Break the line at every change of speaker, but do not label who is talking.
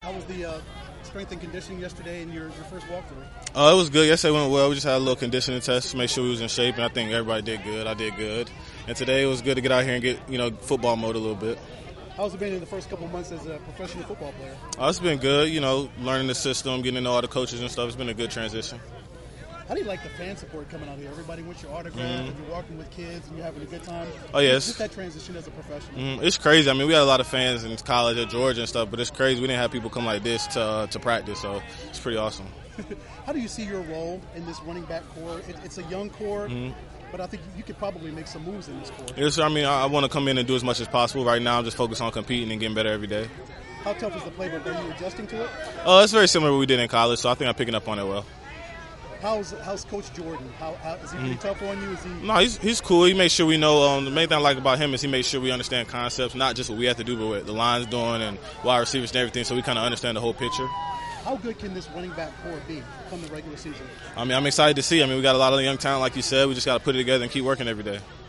How was the strength and conditioning yesterday in your first walkthrough?
It was good. Yesterday went well. We just had a little conditioning test to make sure we was in shape, and I think everybody did good. I did good. And today it was good to get out here and get, football mode a little bit.
How's it been in the first couple of months as a professional football player?
It's been good, learning the system, getting to know all the coaches and stuff. It's been a good transition.
How do you like the fan support coming out here? Everybody wants your autograph, and you're walking with kids, and you're having a good time.
Oh, yes.
Just that transition as a professional.
It's crazy. I mean, we had a lot of fans in college at Georgia and stuff, but it's crazy. We didn't have people come like this to practice, so it's pretty awesome.
How do you see your role in this running back core? It's a young core, but I think you could probably make some moves in this core.
Yes, I want to come in and do as much as possible. Right now, I'm just focused on competing and getting better every day.
How tough is the playbook? Are you adjusting to it?
It's very similar to what we did in college, so I think I'm picking up on it well.
How's Coach Jordan? Is he pretty tough on you?
No, he's cool. He makes sure we know. The main thing I like about him is he makes sure we understand concepts, not just what we have to do, but what the line's doing and wide receivers and everything, so we kind of understand the whole picture.
How good can this running back core be come the regular season?
I'm excited to see. We got a lot of young talent, like you said. We just got to put it together and keep working every day.